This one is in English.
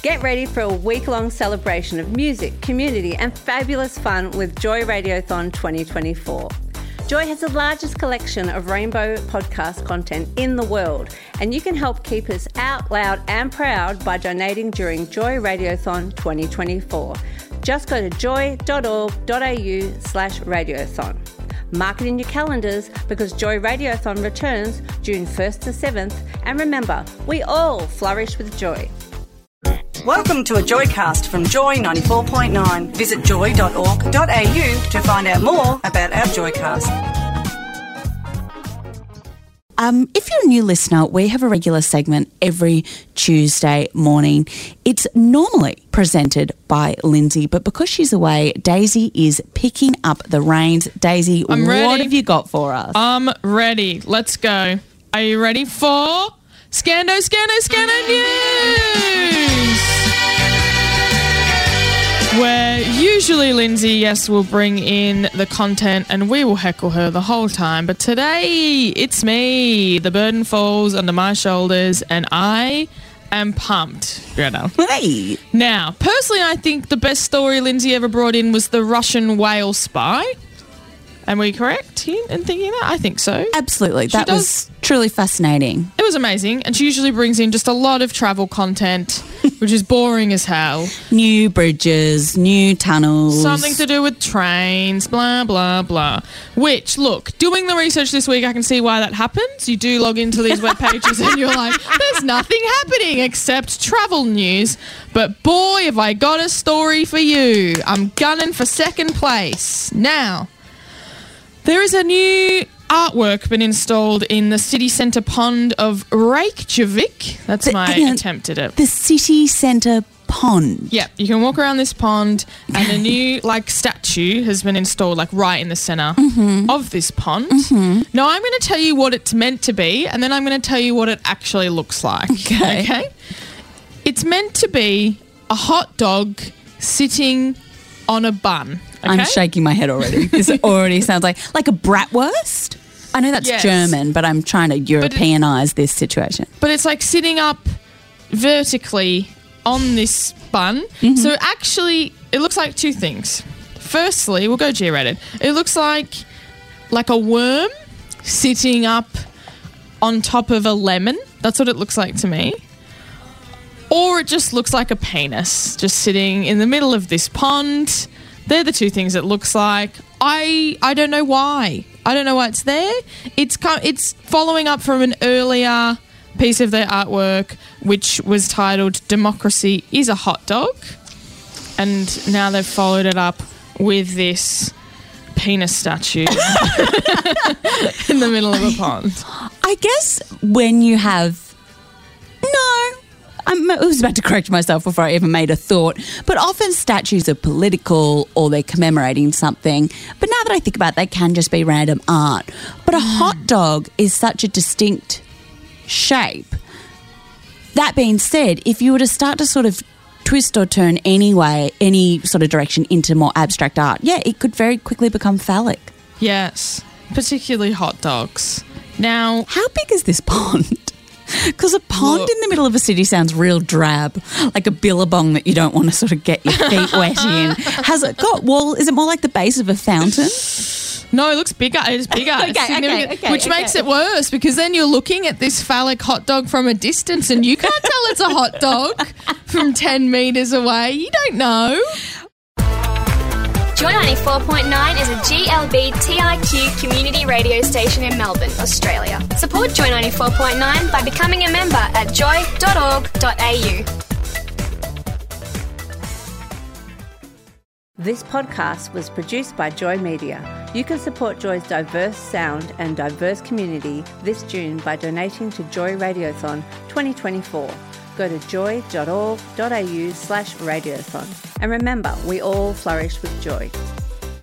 Get ready for a week-long celebration of music, community and fabulous fun with Joy Radiothon 2024. Joy has the largest collection of rainbow podcast content in the world, and you can help keep us out loud and proud by donating during Joy Radiothon 2024. Just go to joy.org.au/radiothon. Mark it in your calendars because Joy Radiothon returns June 1st to 7th, and remember, we all flourish with joy. Welcome to a Joycast from Joy 94.9. Visit joy.org.au to find out more about our Joycast. If you're a new listener, we have a regular segment every Tuesday morning. It's normally presented by Lindsay, but because she's away, Daisy is picking up the reins. Daisy, I'm ready. What have you got for us? I'm ready. Let's go. Are you ready for Scando News? Where usually Lindsay, yes, will bring in the content and we will heckle her the whole time. But today, it's me. The burden falls onto my shoulders and I am pumped, Greta. Hey! Now, personally, I think the best story Lindsay ever brought in was the Russian whale spy. Am we correct in thinking that? I think so. Absolutely. That was truly fascinating. It was amazing. And she usually brings in just a lot of travel content, which is boring as hell. New bridges, new tunnels. Something to do with trains, blah, blah, blah. Which, look, doing the research this week, I can see why that happens. You do log into these web pages and you're like, there's nothing happening except travel news. But boy, have I got a story for you. I'm gunning for second place. Now, there is a new artwork been installed in the city centre pond of Reykjavik. That's my attempt at it. The city centre pond. Yeah, you can walk around this pond and a new statue has been installed right in the centre of this pond. Now I'm going to tell you what it's meant to be and then I'm going to tell you what it actually looks like. Okay? It's meant to be a hot dog sitting on a bun. Okay? I'm shaking my head already. This already sounds like a bratwurst. I know that's German, but I'm trying to Europeanise this situation. But it's sitting up vertically on this bun. So actually, it looks like two things. Firstly, we'll go G-rated. It looks like a worm sitting up on top of a lemon. That's what it looks like to me. Or it just looks like a penis just sitting in the middle of this pond. They're the two things it looks like. I don't know why. I don't know why it's there. It's following up from an earlier piece of their artwork, which was titled "Democracy is a Hot Dog," and now they've followed it up with this penis statue in the middle of a pond. I guess when you have I was about to correct myself before I even made a thought, but often statues are political or they're commemorating something. But now that I think about it, they can just be random art. But a hot dog is such a distinct shape. That being said, if you were to start to sort of twist or turn any sort of direction into more abstract art, it could very quickly become phallic. Yes, particularly hot dogs. Now, how big is this pond? Because a pond in the middle of a city sounds real drab, like a billabong that you don't want to sort of get your feet wet in. Has it got is it more like the base of a fountain? No, it looks bigger. It's bigger. Which makes it worse because then you're looking at this phallic hot dog from a distance and you can't tell it's a hot dog from 10 metres away. You don't know. Joy 94.9 is a GLBTIQ community radio station in Melbourne, Australia. Support Joy 94.9 by becoming a member at joy.org.au. This podcast was produced by Joy Media. You can support Joy's diverse sound and diverse community this June by donating to Joy Radiothon 2024. Go to joy.org.au/radiothon. And remember, we all flourish with joy.